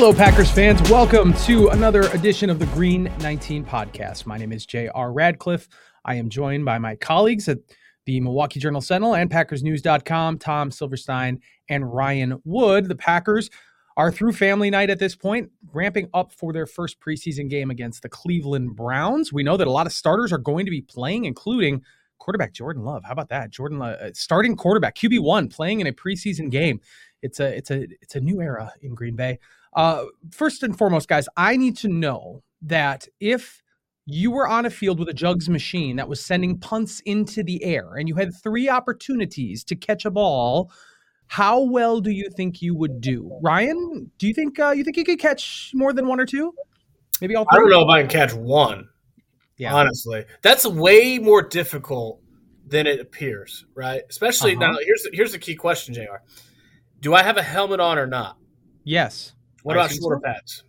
Hello, Packers fans. Welcome to another edition of the Green 19 podcast. My name is J.R. Radcliffe. I am joined by my colleagues at the Milwaukee Journal-Sentinel and PackersNews.com, Tom Silverstein and Ryan Wood. The Packers are through family night at this point, ramping up for their first preseason game against the Cleveland Browns. We know that a lot of starters are going to be playing, including quarterback Jordan Love. How about that? Jordan Love, starting quarterback, QB1, playing in a preseason game. It's a new era in Green Bay. First and foremost, guys, I need to know that if you were on a field with a jugs machine that was sending punts into the air and you had 3 opportunities to catch a ball, how well do you think you would do? Ryan, do you think you could catch more than 1 or 2? Maybe all 3? I don't know if I can catch 1. Yeah. Honestly, that's way more difficult than it appears, right? Especially now. Here's the key question, JR. Do I have a helmet on or not? Yes. What about shoulder pads?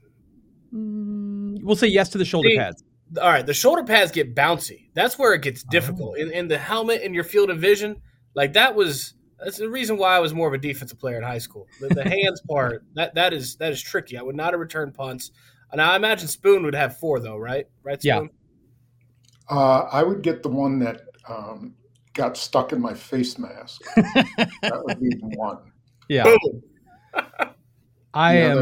We'll say yes to the shoulder pads. All right, the shoulder pads get bouncy. That's where it gets difficult. In the helmet in your field of vision, like that's the reason why I was more of a defensive player in high school. The hands part, that is tricky. I would not have returned punts. Now I imagine Spoon would have 4 though, right? Right, Spoon? Yeah. I would get the one that got stuck in my face mask. That would be 1. Yeah. Boom. That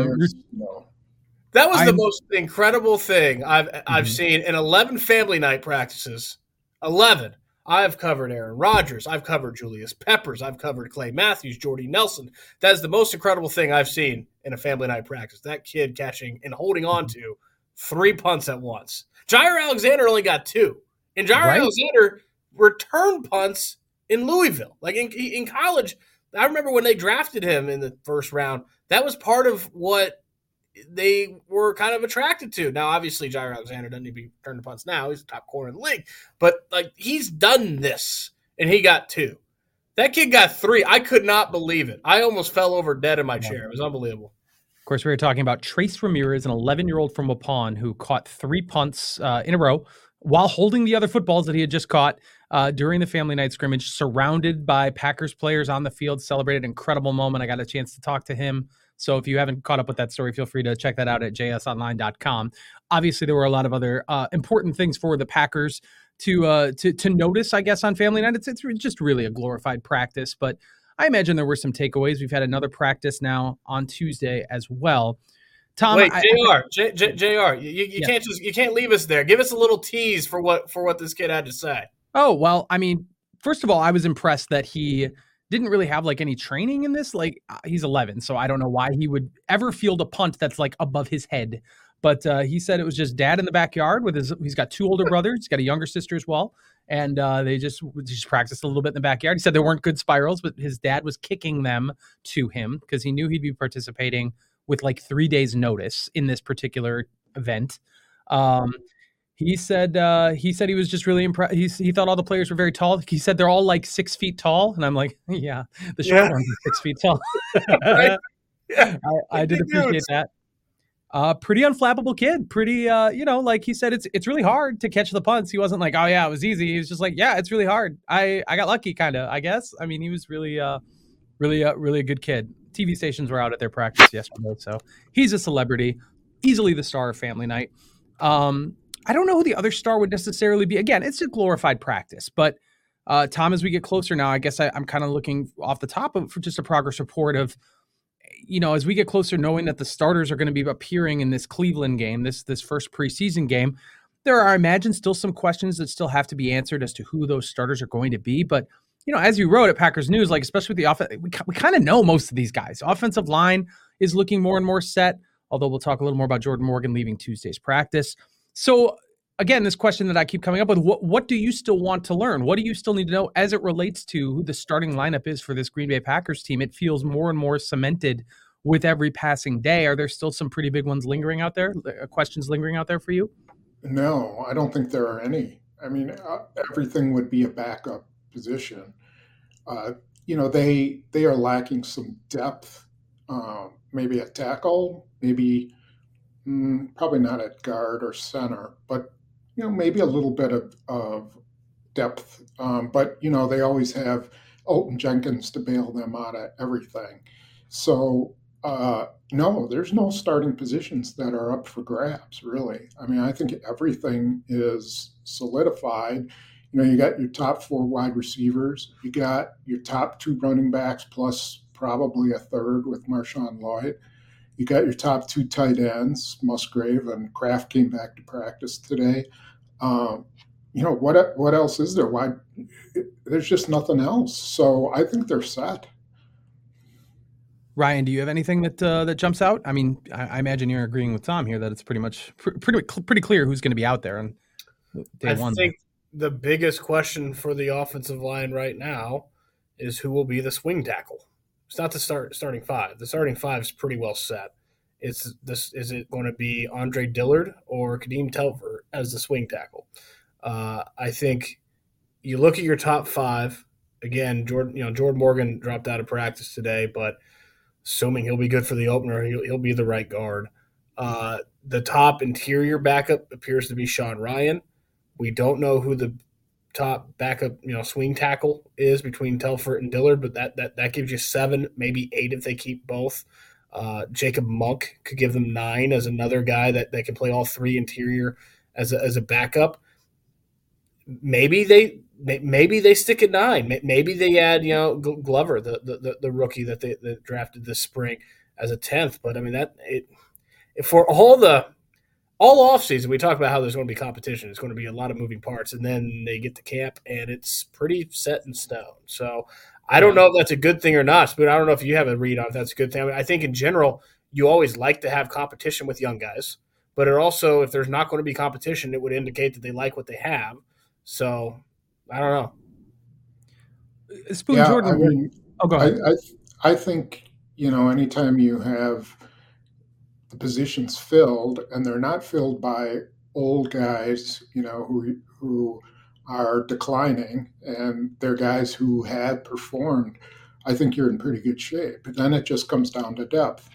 was the most incredible thing I've seen in 11 family night practices. 11. I've covered Aaron Rodgers. I've covered Julius Peppers. I've covered Clay Matthews, Jordy Nelson. That is the most incredible thing I've seen in a family night practice. That kid catching and holding on to 3 punts at once. Jair Alexander only got 2. And Jair Alexander returned punts in Louisville. Like in college, I remember when they drafted him in the first round, that was part of what they were kind of attracted to. Now, obviously, Jair Alexander doesn't need to be returning punts now. He's the top corner in the league. But, he's done this, and he got 2. That kid got 3. I could not believe it. I almost fell over dead in my chair. It was unbelievable. Of course, we were talking about Trace Ramirez, an 11-year-old from Waupun who caught 3 punts in a row while holding the other footballs that he had just caught during the family night scrimmage, surrounded by Packers players on the field, celebrated an incredible moment. I got a chance to talk to him. So if you haven't caught up with that story, feel free to check that out at jsonline.com. Obviously, there were a lot of other important things for the Packers to notice, I guess, on family night. It's just really a glorified practice, but I imagine there were some takeaways. We've had another practice now on Tuesday as well. Tom, wait, JR, you can't leave us there. Give us a little tease for what this kid had to say. Oh, well, I mean, first of all, I was impressed that he didn't really have any training in this. He's 11, so I don't know why he would ever field a punt that's above his head. But he said it was just dad in the backyard he's got 2 older brothers. He's got a younger sister as well. And they just practiced a little bit in the backyard. He said there weren't good spirals, but his dad was kicking them to him because he knew he'd be participating with 3 days notice in this particular event. He said he was just really impressed. He thought all the players were very tall. He said they're all 6 feet tall. And I'm like, yeah, the short ones are 6 feet tall. Right? Yeah. I did appreciate that. Pretty unflappable kid. Pretty, he said, it's really hard to catch the punts. He wasn't like, oh yeah, it was easy. He was just like, yeah, it's really hard. I got lucky kind of, I guess. I mean, he was really a good kid. TV stations were out at their practice yesterday. So he's a celebrity, easily the star of family night. I don't know who the other star would necessarily be. Again, it's a glorified practice, but Tom, as we get closer now, I guess I'm kind of looking off the top for just a progress report of, as we get closer, knowing that the starters are going to be appearing in this Cleveland game, this first preseason game, there are, I imagine, still some questions that still have to be answered as to who those starters are going to be. But, as you wrote at Packers News, especially with the offense, we kind of know most of these guys. Offensive line is looking more and more set, although we'll talk a little more about Jordan Morgan leaving Tuesday's practice. So, again, this question that I keep coming up with, what do you still want to learn? What do you still need to know as it relates to who the starting lineup is for this Green Bay Packers team? It feels more and more cemented with every passing day. Are there still some pretty big ones lingering out there, questions lingering out there for you? No, I don't think there are any. I mean, everything would be a backup position. They are lacking some depth, maybe at tackle, maybe probably not at guard or center, but maybe a little bit of depth. But they always have Elton Jenkins to bail them out of everything. So No, there's no starting positions that are up for grabs, really. I mean, I think everything is solidified. You got your top four wide receivers, you got your top two running backs, plus probably a third with Marshawn Lloyd. You got your top two tight ends, Musgrave and Kraft came back to practice today. Um, what else is there? Why? There's just nothing else. So I think they're set. Ryan, do you have anything that jumps out? I mean, I imagine you're agreeing with Tom here that it's pretty much pretty clear who's going to be out there on day one. I think the biggest question for the offensive line right now is who will be the swing tackle. It's not the starting five. The starting five is pretty well set. Is it going to be Andre Dillard or Kadeem Telford as the swing tackle? I think you look at your top five. Again, Jordan Morgan dropped out of practice today, but assuming he'll be good for the opener, he'll be the right guard. The top interior backup appears to be Sean Ryan. We don't know who the top backup, swing tackle is between Telford and Dillard, but that gives you 7, maybe 8 if they keep both. Jacob Monk could give them 9 as another guy that can play all 3 interior as a backup. Maybe they stick at 9. Maybe they add Glover, the rookie that they drafted this spring, as a 10th. But I mean for all offseason, we talk about how there's going to be competition. It's going to be a lot of moving parts, and then they get to camp, and it's pretty set in stone. So I don't know if that's a good thing or not, but I don't know if you have a read on if that's a good thing. I mean, I think in general, you always like to have competition with young guys, but it also, if there's not going to be competition, it would indicate that they like what they have. So I don't know. Spoon, yeah, Jordan. I mean, go ahead. I think, anytime you have the positions filled and they're not filled by old guys, who are declining, and they're guys who had performed, I think you're in pretty good shape. But then it just comes down to depth.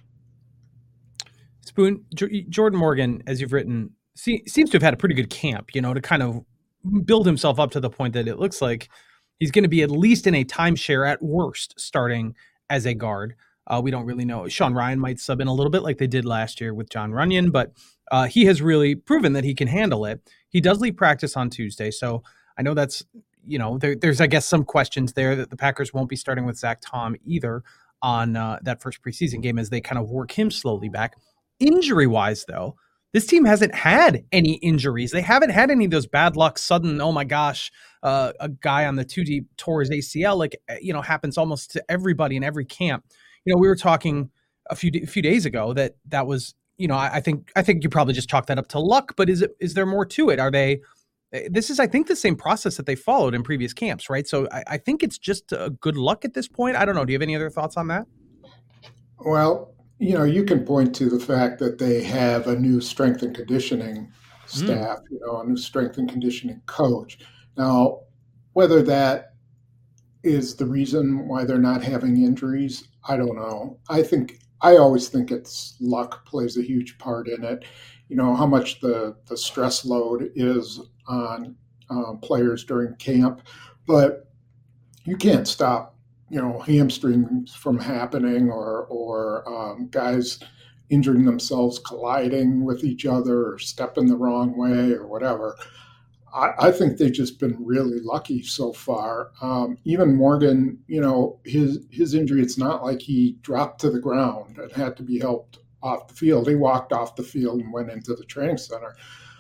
Spoon, Jordan Morgan, as you've written, seems to have had a pretty good camp, to kind of build himself up to the point that it looks like he's going to be at least in a timeshare at worst starting as a guard. We don't really know. Sean Ryan might sub in a little bit like they did last year with John Runyon, but he has really proven that he can handle it. He does leave practice on Tuesday, so I know that's, there's, I guess, some questions there that the Packers won't be starting with Zach Tom either on that first preseason game as they kind of work him slowly back. Injury-wise, though, this team hasn't had any injuries. They haven't had any of those bad luck, sudden, oh my gosh, a guy on the 2 deep tore his ACL, happens almost to everybody in every camp. We were talking a few days ago that was, I think you probably just chalk that up to luck, but is there more to it? This is, I think, the same process that they followed in previous camps, right? So I think it's just good luck at this point. I don't know. Do you have any other thoughts on that? Well, you can point to the fact that they have a new strength and conditioning staff, a new strength and conditioning coach. Now, whether that is the reason why they're not having injuries, I don't know. I always think it's luck plays a huge part in it. How much the stress load is on players during camp, but you can't stop hamstrings from happening or guys injuring themselves colliding with each other or stepping the wrong way or whatever. I think they've just been really lucky so far. Even Morgan, his injury, it's not like he dropped to the ground and had to be helped off the field. He walked off the field and went into the training center.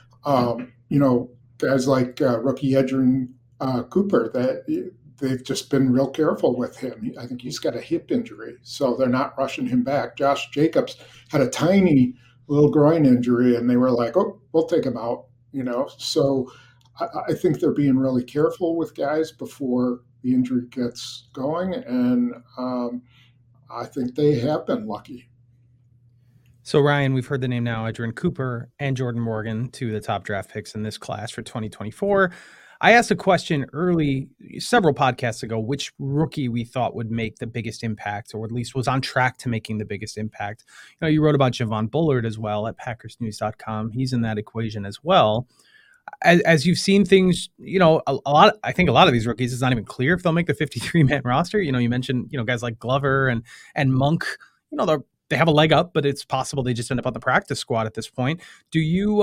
Guys like rookie Edgerrin Cooper, that they've just been real careful with him. I think he's got a hip injury, so they're not rushing him back. Josh Jacobs had a tiny little groin injury, and they were like, oh, we'll take him out, So I think they're being really careful with guys before the injury gets going, and I think they have been lucky. So, Ryan, we've heard the name now, Edgerrin Cooper and Jordan Morgan, 2 of the top draft picks in this class for 2024. I asked a question several podcasts ago, which rookie we thought would make the biggest impact, or at least was on track to making the biggest impact. You wrote about Javon Bullard as well at PackersNews.com. He's in that equation as well. As you've seen things, a lot. I think a lot of these rookies, it's not even clear if they'll make the 53-man roster. You mentioned, guys like Glover and Monk. They're they have a leg up, but it's possible they just end up on the practice squad at this point. Do you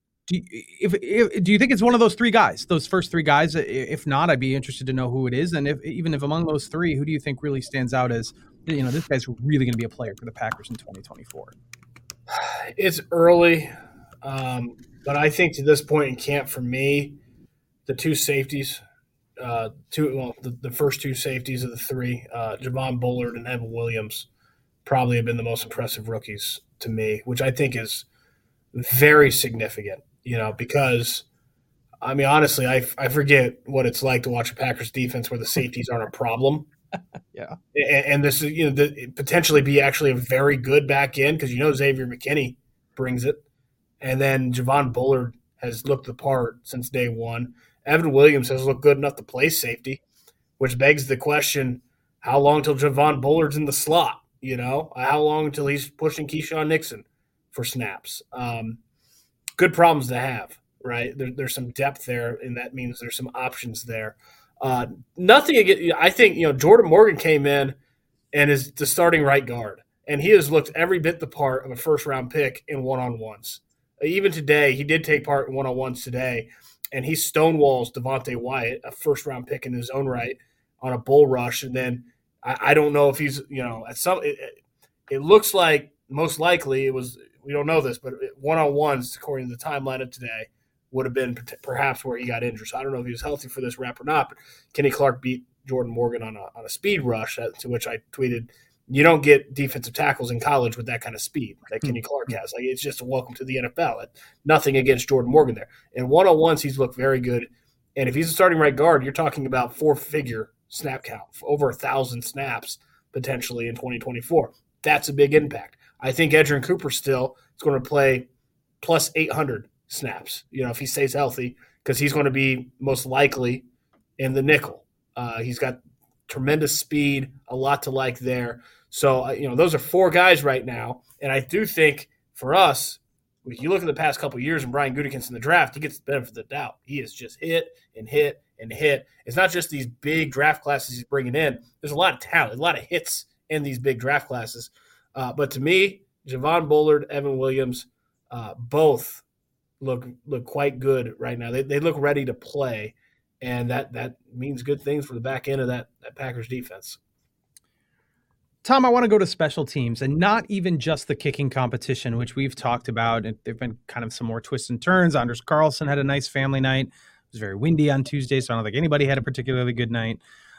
do you think it's one of those three guys, those first three guys? If not, I'd be interested to know who it is. And if among those three, who do you think really stands out as, this guy's really going to be a player for the Packers in 2024? It's early, but I think to this point in camp, for me, the two safeties, the first two safeties of the three, Javon Bullard and Evan Williams, probably have been the most impressive rookies to me, which I think is very significant, because, I mean, honestly, I forget what it's like to watch a Packers defense where the safeties aren't a problem. Yeah. And this is, potentially be actually a very good back end because, Xavier McKinney brings it. And then Javon Bullard has looked the part since day one. Evan Williams has looked good enough to play safety, which begs the question, how long till Javon Bullard's in the slot? How long until he's pushing Keyshawn Nixon for snaps? Good problems to have, right? There's some depth there, and that means there's some options there. Nothing against, I think, Jordan Morgan came in and is the starting right guard, and he has looked every bit the part of a first-round pick in one-on-ones. Even today, he did take part in one-on-ones today, and he stonewalls Devontae Wyatt, a first-round pick in his own right, on a bull rush. And then I don't know if he's, at some. It looks like most likely it was. We don't know this, but one-on-ones, according to the timeline of today, would have been perhaps where he got injured. So I don't know if he was healthy for this rep or not. But Kenny Clark beat Jordan Morgan on a speed rush, to which I tweeted, you don't get defensive tackles in college with that kind of speed that Kenny Clark has. Like, it's just a welcome to the NFL. Nothing against Jordan Morgan there. In one-on-ones, he's looked very good. And if he's a starting right guard, you're talking about four-figure snap count, over 1,000 snaps potentially in 2024. That's a big impact. I think Edgerrin Cooper still is going to play plus 800 snaps, if he stays healthy, because he's going to be most likely in the nickel. He's got tremendous speed, a lot to like there. So, those are four guys right now. And I do think for us, if you look at the past couple of years and Brian Gutekunst in the draft, he gets the benefit of the doubt. He has just hit and hit and hit. It's not just these big draft classes he's bringing in. There's a lot of talent, a lot of hits in these big draft classes. But to me, Javon Bullard, Evan Williams, both look quite good right now. They look ready to play, and that means good things for the back end of that Packers defense. Tom, I want to go to special teams, and not even just the kicking competition, which we've talked about. There've been kind of some more twists and turns. Anders Carlson had a nice family night. It was very windy on Tuesday, so I don't think anybody had a particularly good night.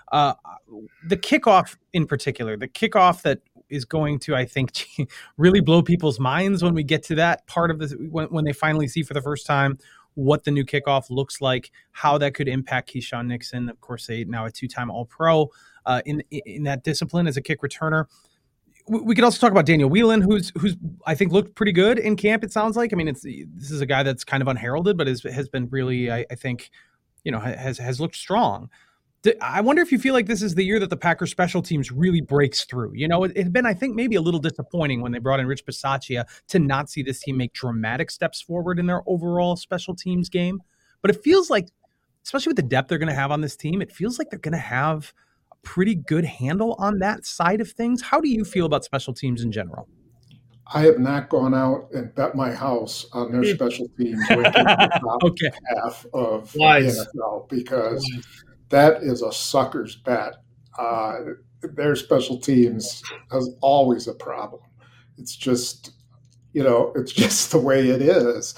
The kickoff in particular, the kickoff that is going to, I think, really blow people's minds when we get to that part of this, when they finally see for the first time what the new kickoff looks like, how that could impact Keyshawn Nixon. Of course, now a two-time All-Pro in that discipline as a kick returner. We could also talk about Daniel Whelan, who's I think looked pretty good in camp. It sounds like. I mean, this is a guy that's kind of unheralded, but has been really, I think, has looked strong. I wonder if you feel like this is the year that the Packers special teams really breaks through. It had been, I think, maybe a little disappointing when they brought in Rich Bisaccia to not see this team make dramatic steps forward in their overall special teams game. But it feels like, especially with the depth they're going to have on this team, it feels like they're going to have a pretty good handle on that side of things. How do you feel about special teams in general? I have not gone out and bet my house on their special teams within the top half of the NFL because that is a sucker's bet. Their special teams is always a problem. It's just, it's just the way it is.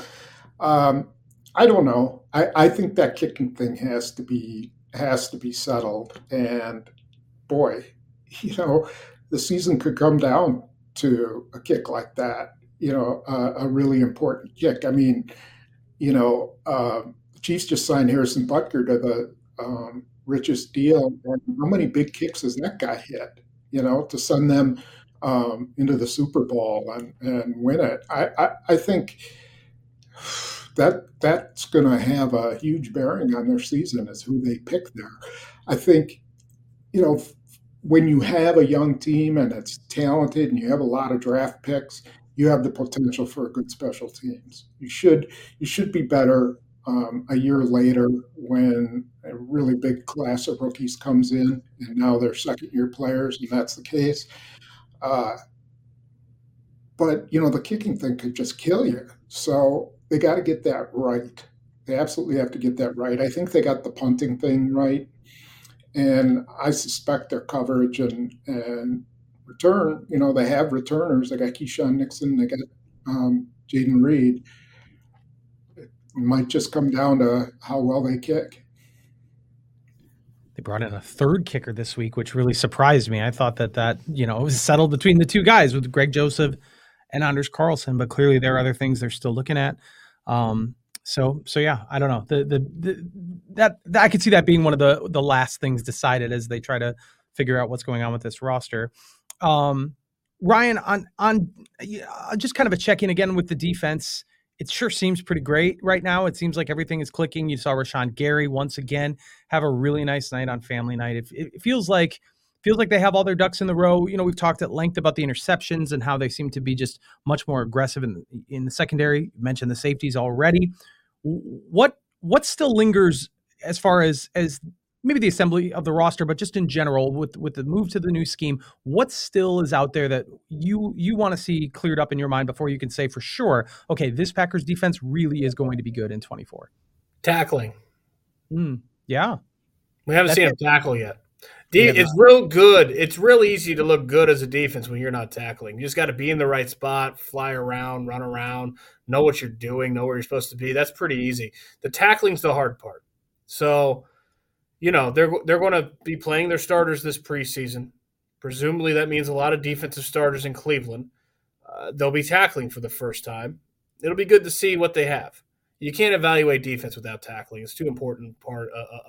I don't know. I think that kicking thing has to be settled. And boy, the season could come down to a kick like that. A really important kick. I mean, the Chiefs just signed Harrison Butker to the richest deal. How many big kicks has that guy hit, to send them into the Super Bowl and win it? I think that's going to have a huge bearing on their season as who they pick there. I think, when you have a young team and it's talented and you have a lot of draft picks, you have the potential for good special teams. You should be better a year later when a really big class of rookies comes in and now they're second-year players, and that's the case. but the kicking thing could just kill you. So they got to get that right. They absolutely have to get that right. I think they got the punting thing right, and I suspect their coverage and return. They have returners. They got Keyshawn Nixon. They got Jaden Reed. It might just come down to how well they kick. They brought in a third kicker this week, which really surprised me. I thought that it was settled between the two guys with Greg Joseph and Anders Carlson, but clearly there are other things they're still looking at. So yeah, I don't know. That I could see that being one of the last things decided as they try to figure out what's going on with this roster. Ryan, on just kind of a check-in again with the defense. It sure seems pretty great right now. It seems like everything is clicking. You saw Rashawn Gary once again have a really nice night on family night. It feels like they have all their ducks in the row. We've talked at length about the interceptions and how they seem to be just much more aggressive in the secondary. You mentioned the safeties already. What still lingers as far as maybe the assembly of the roster, but just in general with the move to the new scheme? What still is out there that you want to see cleared up in your mind before you can say for sure, okay, this Packers defense really is going to be good in 24? Tackling. Yeah. We haven't seen him tackle yet. It's real good. It's real easy to look good as a defense when you're not tackling. You just got to be in the right spot, fly around, run around, know what you're doing, know where you're supposed to be. That's pretty easy. The tackling's the hard part. So, they're going to be playing their starters this preseason. Presumably that means a lot of defensive starters in Cleveland. They'll be tackling for the first time. It'll be good to see what they have. You can't evaluate defense without tackling. It's too important part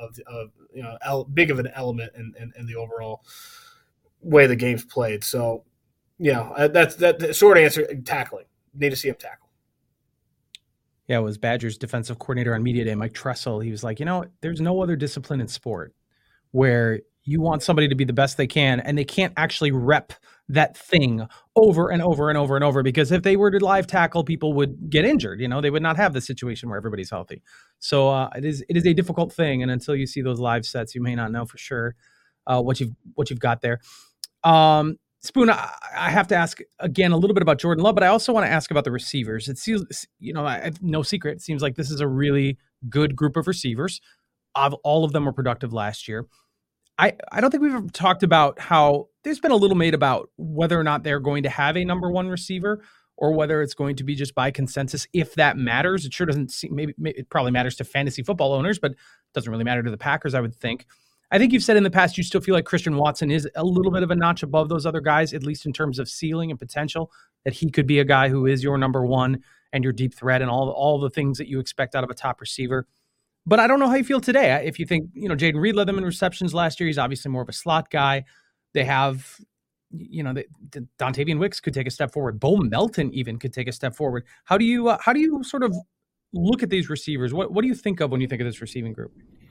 of big of an element in the overall way the game's played. So, that's the short answer. Tackling. Need to see him tackle. Yeah, it was Badgers defensive coordinator on Media Day, Mike Tressel. He was like, there's no other discipline in sport where you want somebody to be the best they can, and they can't actually rep that thing over and over and over and over, because if they were to live tackle, people would get injured. They would not have the situation where everybody's healthy. So it is a difficult thing, and until you see those live sets, you may not know for sure what you've got there. Spoon, I have to ask again a little bit about Jordan Love, but I also want to ask about the receivers. It seems, no secret, it seems like this is a really good group of receivers. All of them were productive last year. I don't think we've ever talked about how there's been a little made about whether or not they're going to have a number one receiver or whether it's going to be just by consensus, if that matters. It sure doesn't seem, maybe it probably matters to fantasy football owners, but it doesn't really matter to the Packers, I would think. I think you've said in the past you still feel like Christian Watson is a little bit of a notch above those other guys, at least in terms of ceiling and potential, that he could be a guy who is your number one and your deep threat and all the things that you expect out of a top receiver. But I don't know how you feel today. If you think, Jaden Reed led them in receptions last year, he's obviously more of a slot guy. They have, Dontavian Wicks could take a step forward. Bo Melton even could take a step forward. How do you sort of look at these receivers? What do you think of when you think of this receiving group?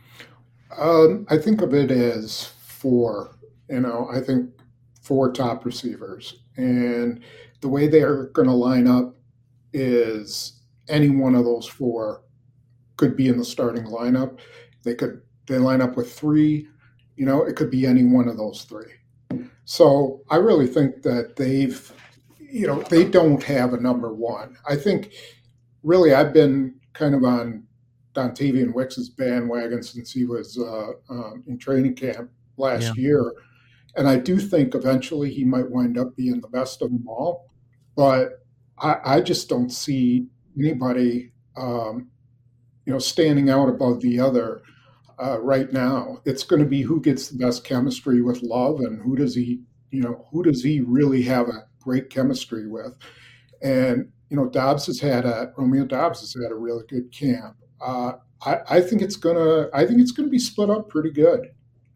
I think of it as four. I think four top receivers, and the way they are going to line up is any one of those four could be in the starting lineup. They line up with three. It could be any one of those three. So I really think that they don't have a number one. I think really I've been kind of on Dontavian Wicks' bandwagon since he was in training camp last year. And I do think eventually he might wind up being the best of them all. But I just don't see anybody, standing out above the other right now. It's going to be who gets the best chemistry with Love and who does he really have a great chemistry with. And, Romeo Doubs has had a really good camp. I think it's gonna be split up pretty good.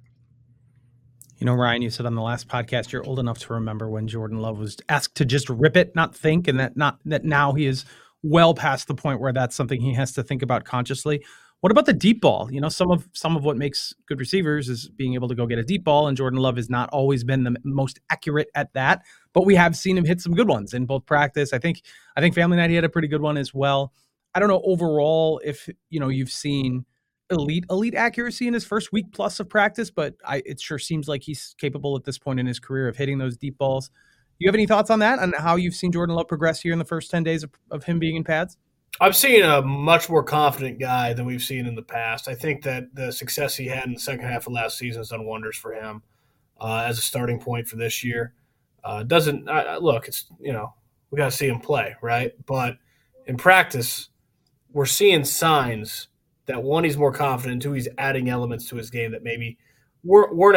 Ryan, you said on the last podcast you're old enough to remember when Jordan Love was asked to just rip it, not think, and that now he is well past the point where that's something he has to think about consciously. What about the deep ball? Some of what makes good receivers is being able to go get a deep ball, and Jordan Love has not always been the most accurate at that, but we have seen him hit some good ones in both practice. I think Family Night he had a pretty good one as well. I don't know overall if you've seen elite accuracy in his first week plus of practice, but it sure seems like he's capable at this point in his career of hitting those deep balls. You have any thoughts on that, on how you've seen Jordan Love progress here in the first 10 days of him being in pads? I'm seeing a much more confident guy than we've seen in the past. I think that the success he had in the second half of last season has done wonders for him as a starting point for this year. Doesn't look, it's, we got to see him play, right? But in practice, we're seeing signs that, one, he's more confident, two, he's adding elements to his game that maybe weren't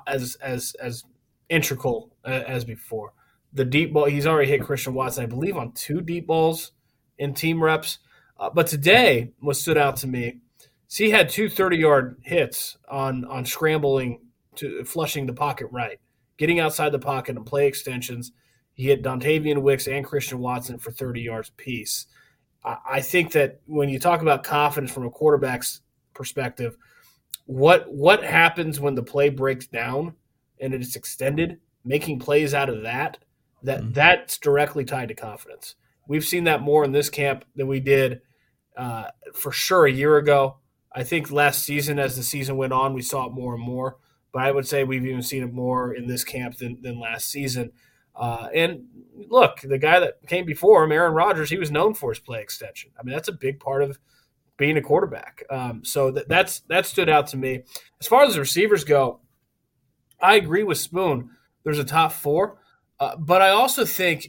as integral as before. The deep ball, he's already hit Christian Watson, I believe, on 2 deep balls in team reps. But today, what stood out to me is he had 2 30-yard hits on scrambling to flushing the pocket right, getting outside the pocket and play extensions. He hit Dontavian Wicks and Christian Watson for 30 yards apiece. I think that when you talk about confidence from a quarterback's perspective, what happens when the play breaks down and it is extended, making plays out of that's directly tied to confidence. We've seen that more in this camp than we did for sure a year ago. I think last season, as the season went on, we saw it more and more. But I would say we've even seen it more in this camp than last season. And look, the guy that came before him, Aaron Rodgers, he was known for his play extension. I mean, that's a big part of being a quarterback. So that stood out to me. As far as the receivers go, I agree with Spoon. There's a top 4. But I also think,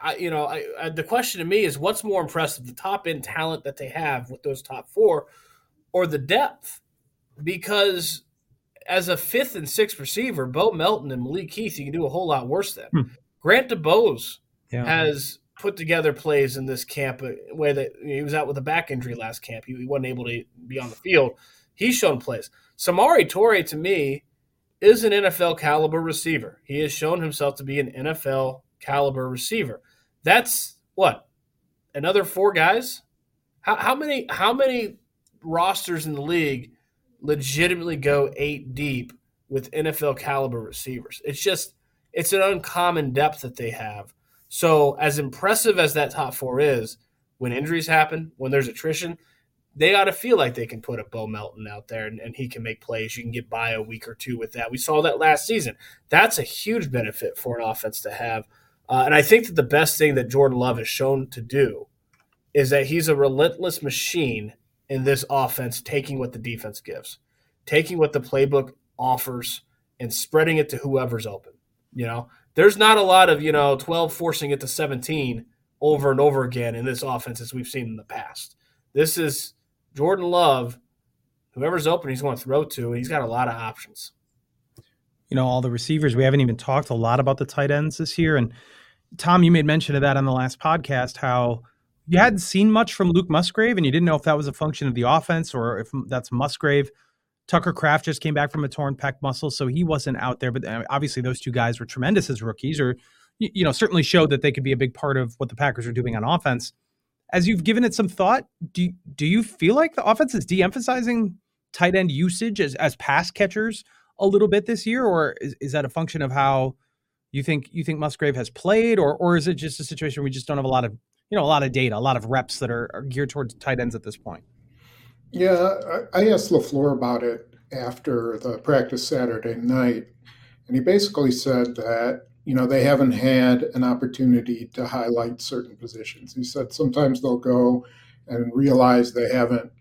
the question to me is, what's more impressive, the top-end talent that they have with those top 4 or the depth? Because as a 5th and 6th receiver, Bo Melton and Malik Heath, you can do a whole lot worse than. Grant DuBose has put together plays in this camp a way that he was out with a back injury last camp. He wasn't able to be on the field. He's shown plays. Samori Toure, to me, is an NFL caliber receiver. He has shown himself to be an NFL caliber receiver. That's what? Another 4 guys? How many rosters in the league legitimately go 8 deep with NFL caliber receivers? It's an uncommon depth that they have. So as impressive as that top 4 is, when injuries happen, when there's attrition, they ought to feel like they can put a Bo Melton out there and he can make plays. You can get by a week or 2 with that. We saw that last season. That's a huge benefit for an offense to have. And I think that the best thing that Jordan Love has shown to do is that he's a relentless machine in this offense, taking what the defense gives, taking what the playbook offers and spreading it to whoever's open. There's not a lot of, 12 forcing it to 17 over and over again in this offense as we've seen in the past. This is Jordan Love, whoever's open, he's going to throw to, and he's got a lot of options. All the receivers, we haven't even talked a lot about the tight ends this year. And Tom, you made mention of that on the last podcast, how you hadn't seen much from Luke Musgrave, and you didn't know if that was a function of the offense or if that's Musgrave. Tucker Kraft just came back from a torn pec muscle, so he wasn't out there. But obviously those 2 guys were tremendous as rookies, or certainly showed that they could be a big part of what the Packers are doing on offense. As you've given it some thought, do you feel like the offense is de-emphasizing tight end usage as pass catchers a little bit this year, or is that a function of how you think Musgrave has played, or is it just a situation where we just don't have a lot of data, a lot of reps that are geared towards tight ends at this point? Yeah, I asked LaFleur about it after the practice Saturday night, and he basically said that, they haven't had an opportunity to highlight certain positions. He said sometimes they'll go and realize they haven't,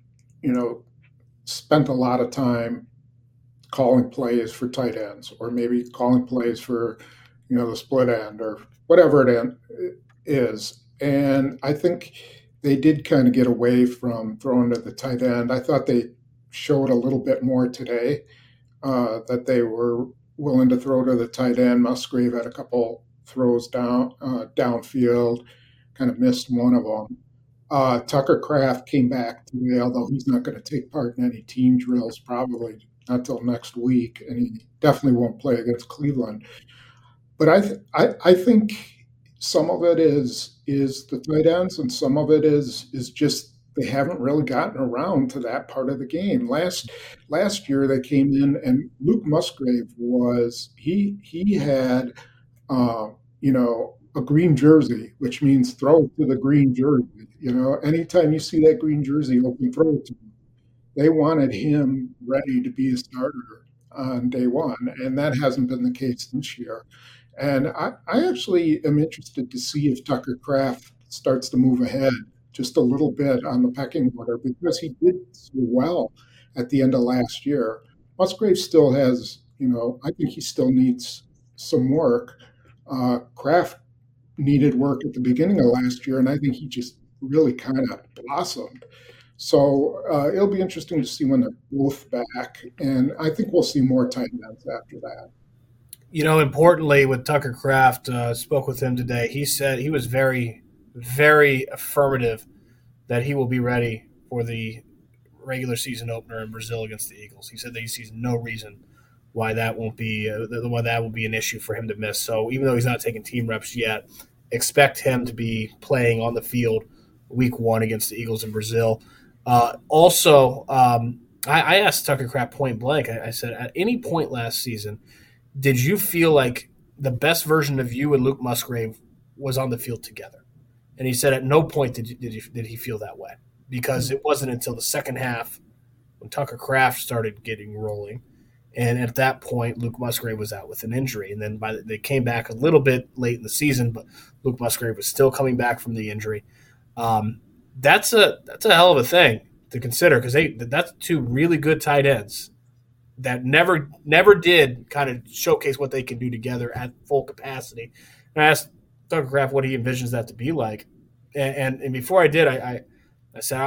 spent a lot of time calling plays for tight ends, or maybe calling plays for, the split end or whatever it is. And I think they did kind of get away from throwing to the tight end. I thought they showed a little bit more today, that they were willing to throw to the tight end. Musgrave had a couple throws downfield, kind of missed one of them. Tucker Kraft came back today, although he's not going to take part in any team drills probably not till next week, and he definitely won't play against Cleveland. But I think some of it is the tight ends, and some of it is just they haven't really gotten around to that part of the game. Last year they came in, and Luke Musgrave he had a green jersey, which means throw to the green jersey. Anytime you see that green jersey open, throw it to him. They wanted him ready to be a starter on day one, and that hasn't been the case this year. And I actually am interested to see if Tucker Kraft starts to move ahead just a little bit on the pecking order because he did so well at the end of last year. Musgrave still has, I think he still needs some work. Kraft needed work at the beginning of last year, and I think he just really kind of blossomed. So it'll be interesting to see when they're both back, and I think we'll see more tight ends after that. Importantly, with Tucker Kraft, spoke with him today. He said he was very, very affirmative that he will be ready for the regular season opener in Brazil against the Eagles. He said that he sees no reason why that won't be why that will be an issue for him to miss. So even though he's not taking team reps yet, expect him to be playing on the field week 1 against the Eagles in Brazil. I asked Tucker Kraft point blank. I said, at any point last season, did you feel like the best version of you and Luke Musgrave was on the field together? And he said at no point did he feel that way, because it wasn't until the second half when Tucker Kraft started getting rolling. And at that point, Luke Musgrave was out with an injury. And then they came back a little bit late in the season, but Luke Musgrave was still coming back from the injury. That's a hell of a thing to consider, because that's 2 really good tight ends that never did kind of showcase what they can do together at full capacity. And I asked Tucker Kraft what he envisions that to be like. And before I did, I said,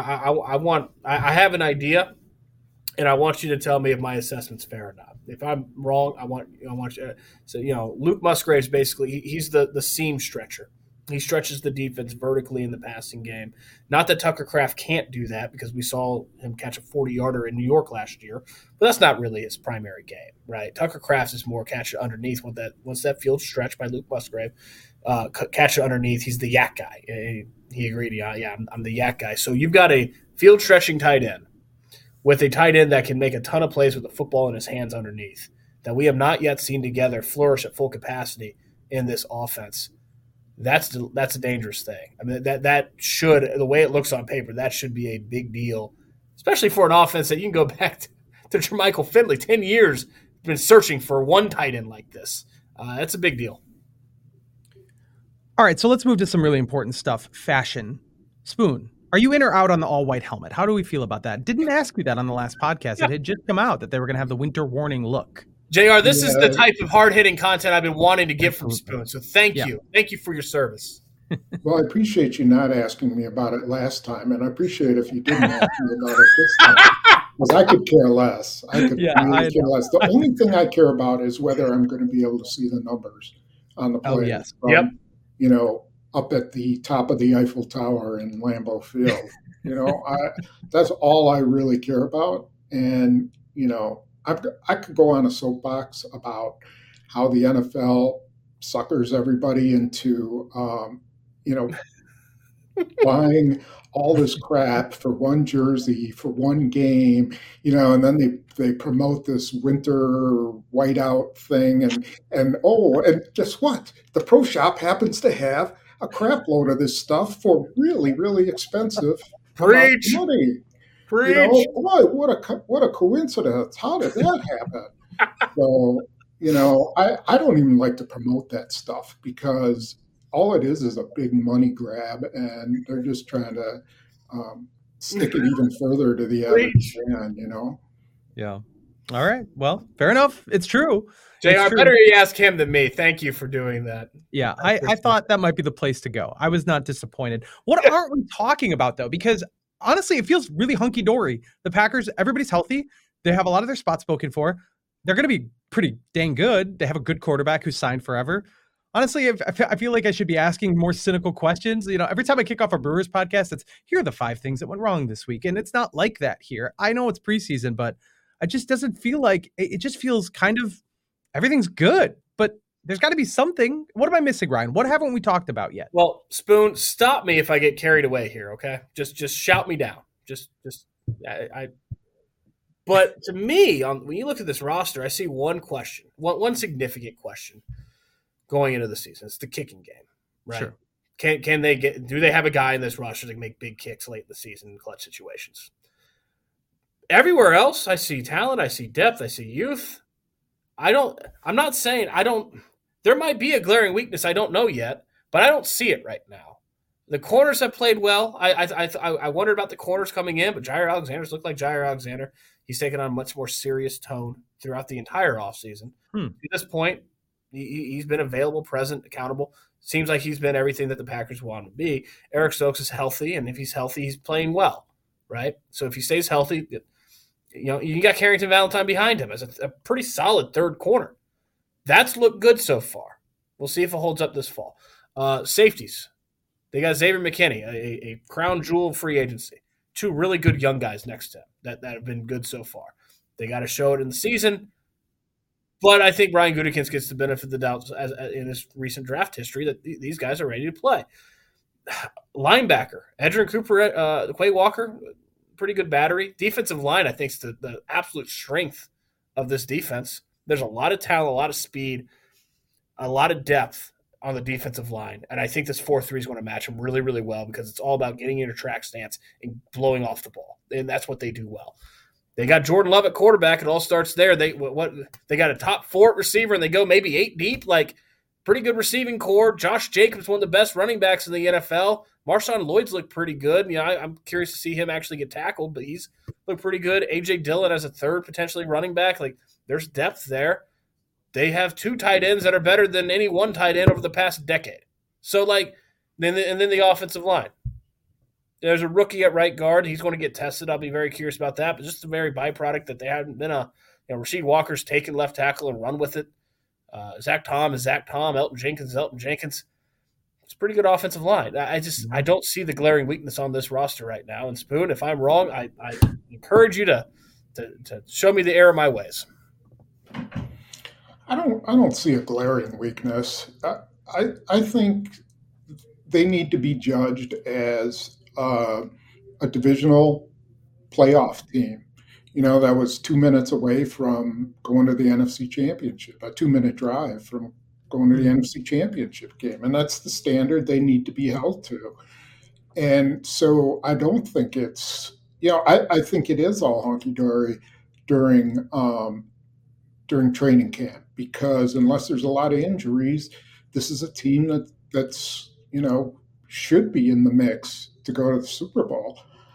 I have an idea, and I want you to tell me if my assessment's fair or not. If I'm wrong, I want you. So Luke Musgrave's basically he's the seam stretcher. He stretches the defense vertically in the passing game. Not that Tucker Kraft can't do that, because we saw him catch a 40-yarder in New York last year, but that's not really his primary game, right? Tucker Kraft is more catch it underneath. Once that field stretched by Luke Musgrave, catch it underneath. He's the yak guy. He agreed. Yeah, I'm the yak guy. So you've got a field stretching tight end with a tight end that can make a ton of plays with the football in his hands underneath, that we have not yet seen together flourish at full capacity in this offense. That's a dangerous thing. I mean, that should, the way it looks on paper, that should be a big deal, especially for an offense that you can go back to Jermichael Finley. 10 years been searching for one tight end like this. That's a big deal. All right, so let's move to some really important stuff. Fashion. Spoon, are you in or out on the all-white helmet? How do we feel about that? Didn't ask you that on the last podcast. Yeah. It had just come out that they were going to have the winter warning look. JR, this is the type of hard-hitting content I've been wanting to get from Spoon, so thank you. Thank you for your service. Well, I appreciate you not asking me about it last time, and I appreciate if you didn't ask me about it this time, because I could care less. I could really care less. The only thing I care about is whether I'm going to be able to see the numbers on the play. Oh, yes. From, up at the top of the Eiffel Tower in Lambeau Field. That's all I really care about. And, I could go on a soapbox about how the NFL suckers everybody into, buying all this crap for one jersey, for one game, and then they promote this winter whiteout thing. And guess what? The pro shop happens to have a crap load of this stuff for really, really expensive money. Preach. Boy, what a coincidence. How did that happen? So, I don't even like to promote that stuff, because all it is a big money grab, and they're just trying to stick it even further to the average fan, Yeah. All right. Well, fair enough. It's true. JR, better you ask him than me. Thank you for doing that. Yeah, I thought that might be the place to go. I was not disappointed. What aren't we talking about, though? Because honestly, it feels really hunky-dory. The Packers, everybody's healthy. They have a lot of their spots spoken for. They're going to be pretty dang good. They have a good quarterback who's signed forever. Honestly, I feel like I should be asking more cynical questions. Every time I kick off a Brewers podcast, it's, here are the 5 things that went wrong this week. And it's not like that here. I know it's preseason, but it just doesn't feel like, it just feels kind of, everything's good. But there's got to be something. What am I missing, Ryan? What haven't we talked about yet? Well, Spoon, stop me if I get carried away here, okay? Just shout me down. But to me, when you look at this roster, I see one question, one significant question going into the season. It's the kicking game, right? Sure. Do they have a guy in this roster that can make big kicks late in the season in clutch situations? Everywhere else, I see talent, I see depth, I see youth. I'm not saying I don't There might be a glaring weakness. I don't know yet, but I don't see it right now. The corners have played well. I wondered about the corners coming in, but Jair Alexander's looked like Jair Alexander. He's taken on a much more serious tone throughout the entire offseason. At this point, he's been available, present, accountable. Seems like he's been everything that the Packers want him to be. Eric Stokes is healthy, and if he's healthy, he's playing well, right? So if he stays healthy, you got Carrington Valentine behind him as a pretty solid third corner. That's looked good so far. We'll see if it holds up this fall. Safeties. They got Xavier McKinney, a crown jewel of free agency. Two really good young guys next to him that have been good so far. They got to show it in the season. But I think Brian Gutekunst gets the benefit of the doubt in his recent draft history that these guys are ready to play. Linebacker, Edgerrin Cooper, Quay Walker, pretty good battery. Defensive line, I think, is the absolute strength of this defense. There's a lot of talent, a lot of speed, a lot of depth on the defensive line. And I think this 4-3 is going to match them really, really well because it's all about getting into track stance and blowing off the ball. And that's what they do well. They got Jordan Love at quarterback. It all starts there. They got a top 4 receiver, and they go maybe 8 deep. Like, pretty good receiving core. Josh Jacobs, one of the best running backs in the NFL. Marshawn Lloyd's looked pretty good. I'm curious to see him actually get tackled, but he's looked pretty good. A.J. Dillon as a third, potentially running back. Like, there's depth there. They have 2 tight ends that are better than any one tight end over the past decade. So, then the offensive line. There's a rookie at right guard. He's going to get tested. I'll be very curious about that. But just a very byproduct that they haven't been Rasheed Walker's taken left tackle and run with it. Zach Tom is Zach Tom. Elton Jenkins is Elton Jenkins. It's a pretty good offensive line. I don't see the glaring weakness on this roster right now. And Spoon, if I'm wrong, I encourage you to show me the error of my ways. I don't see a glaring weakness. I think they need to be judged as a divisional playoff team. That was 2 minutes away from going to the NFC Championship, a 2-minute drive from going to the NFC Championship game. And that's the standard they need to be held to. And so I don't think it's, I think it is all hunky-dory during training camp, because unless there's a lot of injuries, this is a team that's should be in the mix to go to the Super Bowl.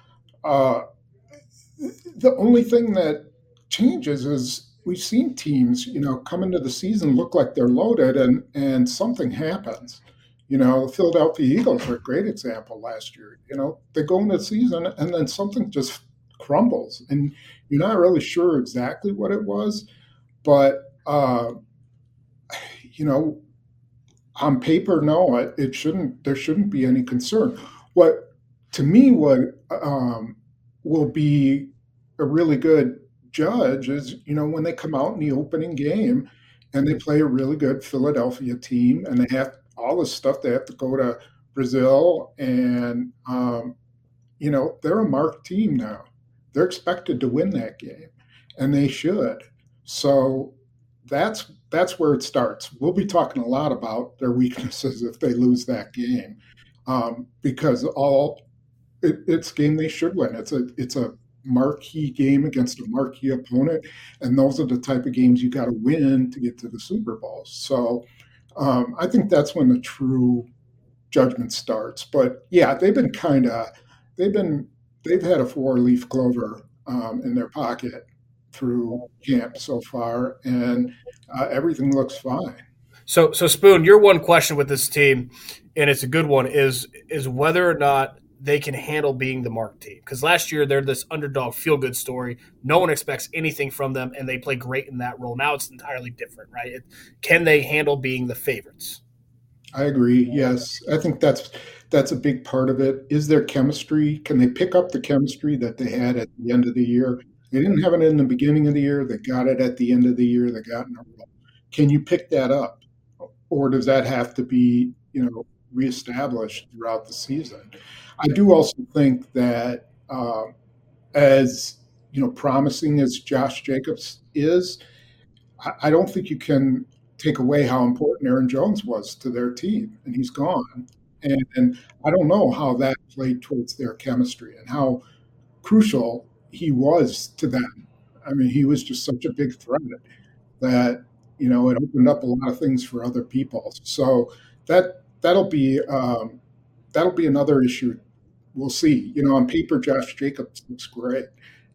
The only thing that changes is we've seen teams, come into the season look like they're loaded, and something happens. The Philadelphia Eagles are a great example last year. They go into the season and then something just crumbles, and you're not really sure exactly what it was, but on paper, no, there shouldn't be any concern. What will be a really good judge is, when they come out in the opening game and they play a really good Philadelphia team, and they have all this stuff. They have to go to Brazil, and they're a marked team now. They're expected to win that game, and they should. So that's where it starts. We'll be talking a lot about their weaknesses if they lose that game, because it's a game they should win. It's a marquee game against a marquee opponent, and those are the type of games you got to win to get to the Super Bowl. So I think that's when the true judgment starts. But yeah, they've had a 4-leaf clover in their pocket through camp so far, and everything looks fine. So Spoon, your one question with this team, and it's a good one, is whether or not they can handle being the marked team. Because last year they're this underdog feel-good story. No one expects anything from them, and they play great in that role. Now it's entirely different, right? Can they handle being the favorites? I agree, yes. I think that's a big part of it. Is there chemistry? Can they pick up the chemistry that they had at the end of the year? They didn't have it in the beginning of the year. They got it at the end of the year. They got in a row. Can you pick that up? Or does that have to be, reestablished throughout the season? I do also think that as, promising as Josh Jacobs is, I don't think you can take away how important Aaron Jones was to their team, and he's gone. And I don't know how that played towards their chemistry and how crucial he was to them. I mean, he was just such a big threat that It opened up a lot of things for other people. So that'll be another issue. We'll see. On paper, Josh Jacobs looks great.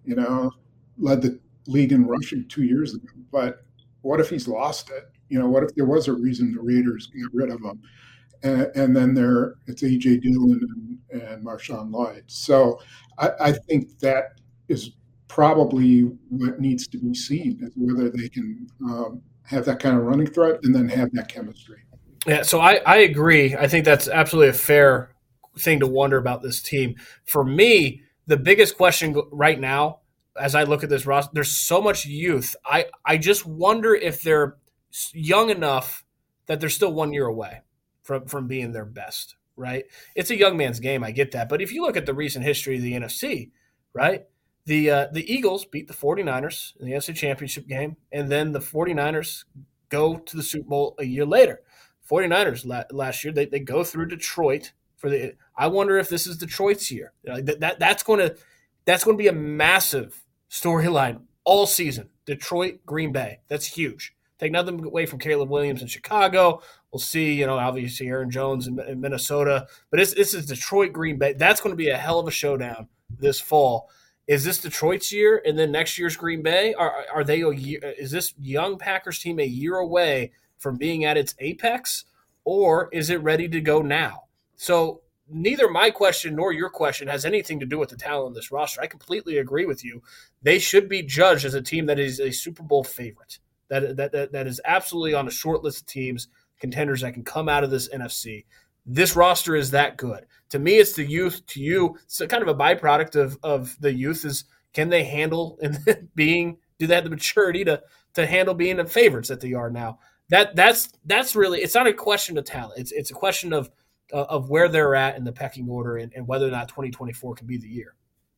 Led the league in rushing 2 years ago. But what if he's lost it? What if there was a reason the Raiders got rid of him? And then it's A.J. Dillon and Marshawn Lloyd. So I think that is probably what needs to be seen, is whether they can have that kind of running threat and then have that chemistry. Yeah, so I agree. I think that's absolutely a fair thing to wonder about this team. For me, the biggest question right now, as I look at this roster, there's so much youth. I just wonder if they're young enough that they're still 1 year away from being their best, right? It's a young man's game, I get that. But if you look at the recent history of the NFC, right, the Eagles beat the 49ers in the NFC Championship game, and then the 49ers go to the Super Bowl a year later. 49ers last year, they go through Detroit I wonder if this is Detroit's year. That's going to be a massive storyline all season. Detroit, Green Bay. That's huge. Take nothing away from Caleb Williams in Chicago. We'll see, obviously Aaron Jones in Minnesota. But this is Detroit, Green Bay. That's going to be a hell of a showdown this fall. Is this Detroit's year and then next year's Green Bay? Are they is this young Packers team a year away from being at its apex, or is it ready to go now? So neither my question nor your question has anything to do with the talent in this roster. I completely agree with you. They should be judged as a team that is a Super Bowl favorite. That is absolutely on a short list of teams, contenders that can come out of this NFC. This roster is that good. To me, it's the youth. To you, it's kind of a byproduct of the youth is, can they handle and do they have the maturity to handle being the favorites that they are now? That's really, it's not a question of talent. It's a question of where they're at in the pecking order and whether or not 2024 can be the year.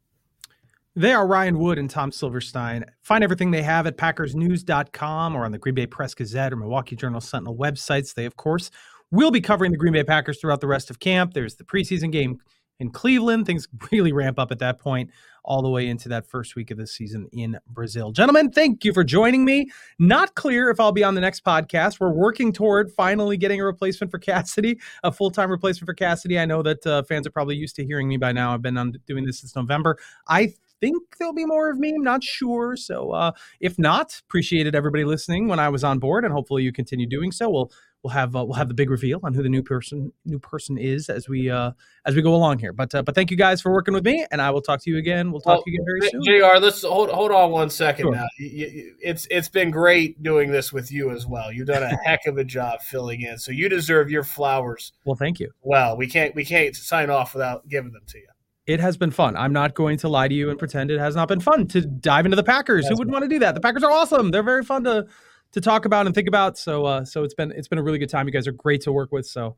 They are Ryan Wood and Tom Silverstein. Find everything they have at PackersNews.com or on the Green Bay Press Gazette or Milwaukee Journal Sentinel websites. They, of course, will be covering the Green Bay Packers throughout the rest of camp. There's the preseason game in Cleveland. Things really ramp up at that point all the way into that first week of the season in Brazil. Gentlemen, thank you for joining me. Not clear if I'll be on the next podcast. We're working toward finally getting a replacement for Cassidy, a full-time replacement for Cassidy. I know that fans are probably used to hearing me by now. I've been doing this since November. I think there'll be more of me. I'm not sure. So if not, appreciated everybody listening when I was on board, and hopefully you continue doing so. We'll have the big reveal on who the new person is as we go along here. But thank you guys for working with me, and I will talk to you again. We'll talk to you again very soon. JR, let's hold on 1 second. Sure. Now. It's been great doing this with you as well. You've done a heck of a job filling in, so you deserve your flowers. Well, thank you. Well, we can't sign off without giving them to you. It has been fun. I'm not going to lie to you and pretend it has not been fun to dive into the Packers. Who wouldn't want to do that? The Packers are awesome. They're very fun to talk about and think about. So it's been a really good time. You guys are great to work with. So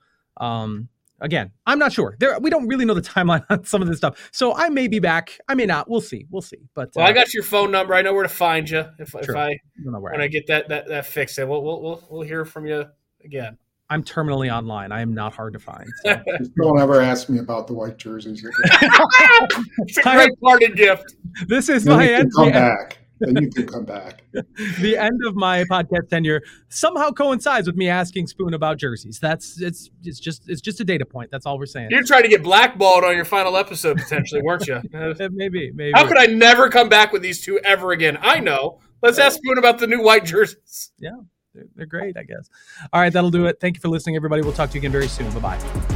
again, I'm not sure. We don't really know the timeline on some of this stuff. So I may be back. I may not. We'll see. But I got your phone number. I know where to find you if I get that fixed. We'll hear from you again. I'm terminally online. I am not hard to find. So. Don't ever ask me about the white jerseys again. It's a great parting gift. This is my end. Then you can come back. The end of my podcast tenure somehow coincides with me asking Spoon about jerseys. It's just a data point. That's all we're saying. You're trying to get blackballed on your final episode potentially, weren't you? Maybe. How could I never come back with these two ever again? I know. Let's ask Spoon about the new white jerseys. Yeah. They're great, I guess. All right, that'll do it. Thank you for listening, everybody. We'll talk to you again very soon. Bye-bye.